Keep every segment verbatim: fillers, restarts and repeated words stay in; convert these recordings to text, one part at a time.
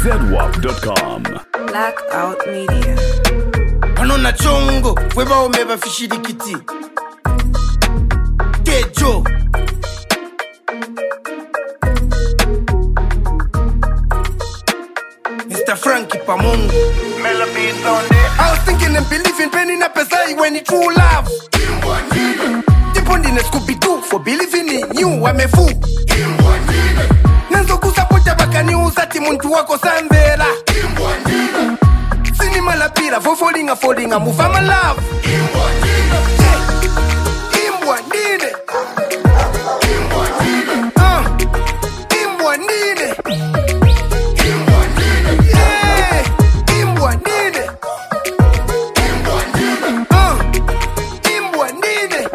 zedwap dot com. Blackout Media. Anona chongo, weba omeba fishirikiti. Kejo. Mister Frankie Pamongo. I was thinking and believing penny na pesai when it's true love. Depending on Scooby-Doo for believing in you, I'm a fool. Nanzo kusapota bakani usati muntu wako sanvera. Cinema la pira, for falling a falling a move, I'm a love. Imbwa nine. Ah, Imbwa nine. Yeah, Imbwa nine. Ah, Imbwa nine.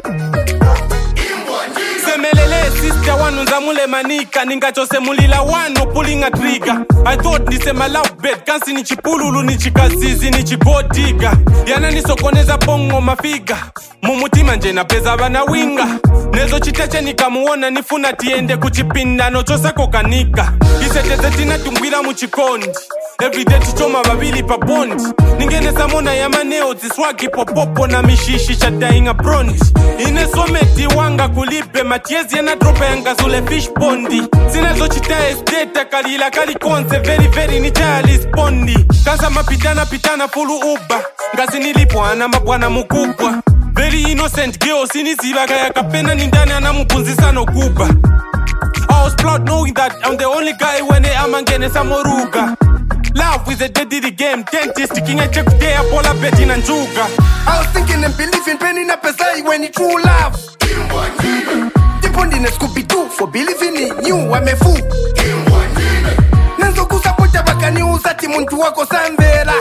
Semelele sister wanu nzamule manika ninga chose mulila wanu pulling a trigger. I thought ni sema love bed kansi ni chipululu ni chikazizi ni chigodiga. Yana ni sokoneza pongo mafiga. Mumutima nje na peza bana winga. Nezo chiteche nikamuona nifuna tiende kuchipinda no chose kokanika. Iseteze tina tungwira muchikondi. Everyday chichoma babili pa bondi. Ningene samona ya maneo ziswagi popopo na mishishi chata inga brondi. Ine someti wanga kulipe matiezi ya na dropa yanga zule fish bondi. Sinezo chita esteta kalila kali konse very very ni chali spondi. Kaza mapitana pitana fulu uba. Ngazi nilipo ana mabwana mukubwa. Very innocent girl siniziba kaya kapena nindani ana mpunzisa no kuba. I was proud knowing that I'm the only guy when they amangene samoruga. Love is a deadly game, dentist sticking a check there, pola betting and sugar. I was thinking and believing penny na pesai when it's true love. Depending on Scooby-Doo for believing in you, I'm a fool. Nanzo kusapota bakani usati muntu wako sanvera.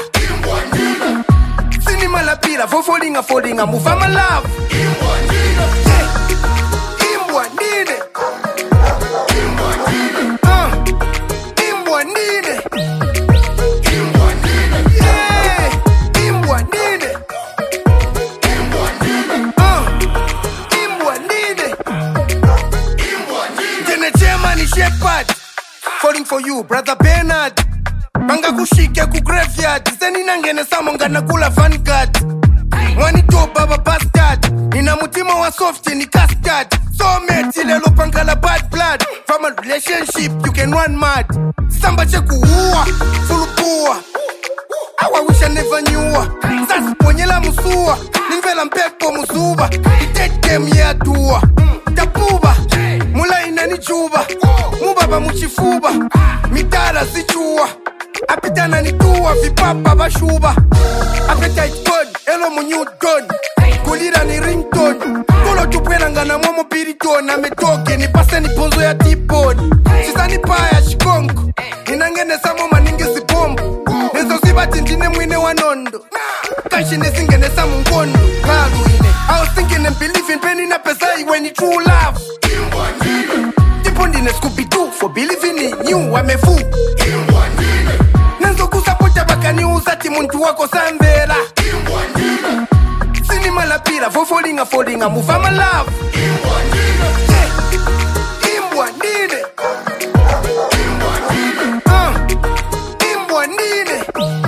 Cinema la pira, for falling a falling a move, I'm a love. Imbwa nine. Ah, Imbwa nine. Yeah, Imbwa nine. Ah, Imbwa nine. Jene chema ni shepherd. Falling for you, brother Bernard. Banga kushike ku graveyard. Zeni nangene samonga na kula vanguard. Wani to baba bastard. Nina mutima wa soft ni custard. So meti lelo panga la bad blood. From a relationship you can run mad. Samba cheku uwa, full poor. I wish I never knew her. Sasa ponyela musua. Ningvela mpepo musuba. Itete miyadua. Tapuba, mula inani chuba. Mubaba muchifuba. Mitara sichua. Apitana ni tuwa vipapa bashuba. Appetite good, elo munyu done. Kulira ni ringtone. Kolo tupwela ngana momo pirito. Na metoke ni pase ni ponzo ya tipod. Shisani paya shikongo. Inangene samo maningezi bombo. Nezo zibati ndine mwine wanondo. Kashi nesingene samu ngondo. I was thinking and believing penny na pesai when it's true love. Depending on Scooby-Doo for believing in you, I'm a fool. Nanzo kusapota bakani usati muntu wako sanvera. Cinema la pira, for falling a falling a move, I'm a love. Imbwa nine. Ah, Imbwa nine.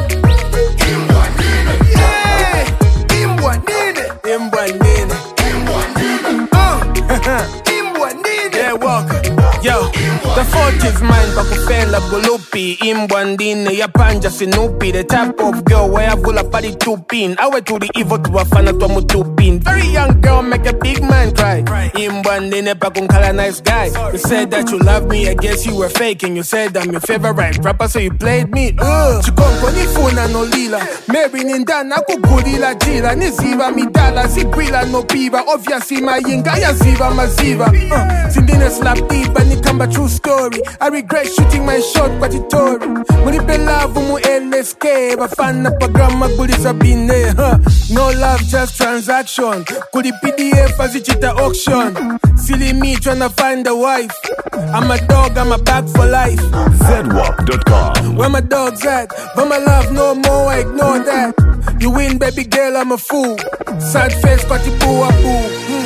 Yeah, Imbwa nine. Imbwa nine. Ah, Imbwa nine. Yeah, walk. Yo, the fault is mine, pakufela bulupi. Imbwa ndine, ya panja sinupi. The type of girl where I pull up party two pin. I went to the evil to a fan to mu two pin. Very young girl make a big man cry. Imbwa ndine pakunkala nice guy. You said that you love me, I guess you were faking. You said I'm your favorite rapper, so you played me. Ugh. Chikonko nifuna no lila. Mary nindana kugulila jila. Niziva midala, zigwila no piva. Obviously my yinga ya ziva maziva. Uh, Sindine slap deep and it come a true story. I regret shooting my shot, but it tore. Muripe love mu L S K. Bafana pagama guli sabine. Huh. No love, just transaction. Kuli P D F as it chita auction. Silly me tryna find a wife. I'm a dog, I'm a back for life. zedwap dot com. Where my dog's at? But my love no more, I ignore that. You win, baby girl, I'm a fool. Sad face, got you boo a boo.